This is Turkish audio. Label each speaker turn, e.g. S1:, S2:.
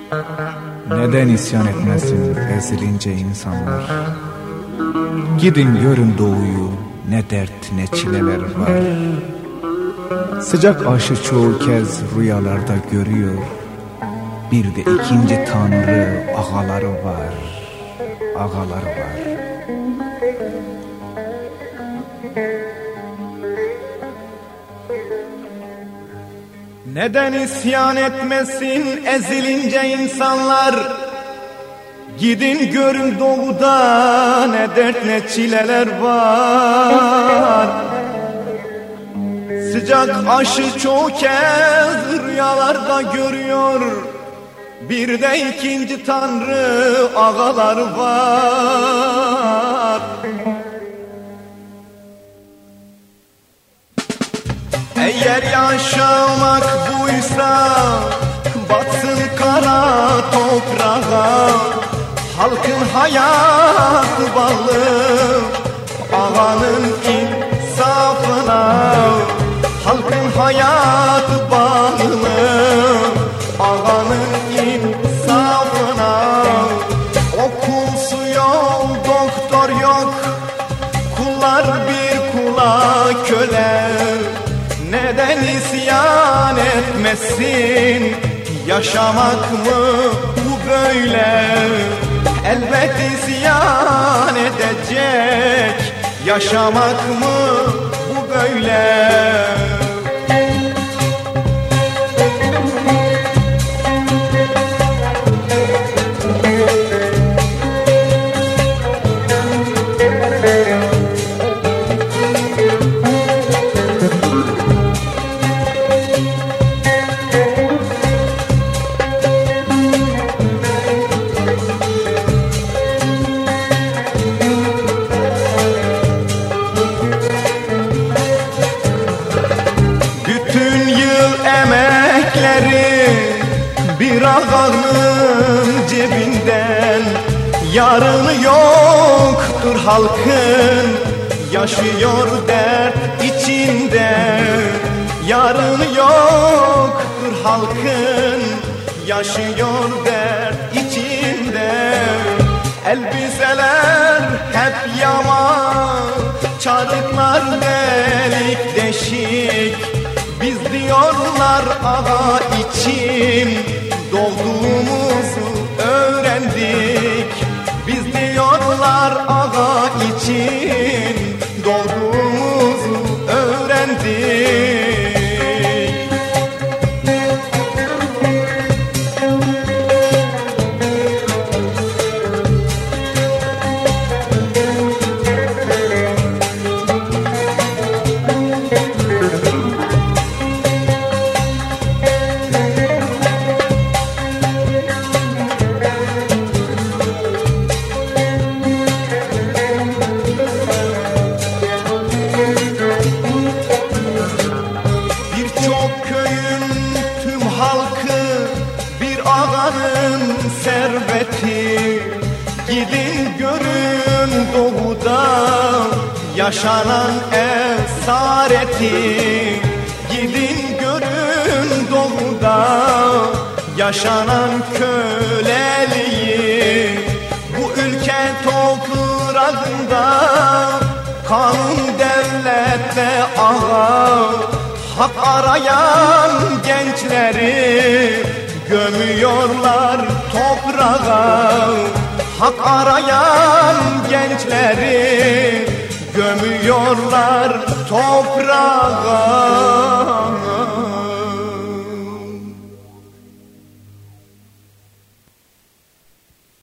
S1: Neden isyan etmesin ezilince insanlar? Gidin görün doğuyu, ne dert ne çileler var. Sıcak aşı çoğu kez rüyalarda görüyor. Bir de ikinci tanrı ağaları var, ağaları var.
S2: Neden isyan etmesin ezilince insanlar? Gidin görün doğuda ne dert ne çileler var. Sıcak aşı çoğu kez rüyalarda görüyor. Bir de ikinci tanrı ağaları var. Eğer yaşamak buysa batsın kara toprağa. Halkın hayatı bağlı ağanın insafına. Halkın hayatı bağlı ağanın insafına. Okulsu yok, doktor yok, kullar bir kula köle. Neden isyan etmesin? Yaşamak mı bu böyle? Elbet isyan edecek. Yaşamak mı bu böyle? Bir ağanın cebinden yarını yoktur halkın. Yaşıyor dert içinde. Yarını yoktur halkın. Yaşıyor dert içinde. Elbiseler hep yaman, çarıklar delik deşik. Biz diyorlar ağa için doğduğumuzu öğrendik. Biz diyorlar ağa için doğduğumuzu öğrendik. Serveti, gidin görün doğuda yaşanan esareti. Gidin görün doğuda yaşanan köleliği. Bu ülke toprağında kanun devlette ağa. Hak arayan gençleri gömüyorlar toprağa. Hak arayan gençleri gömüyorlar toprağa.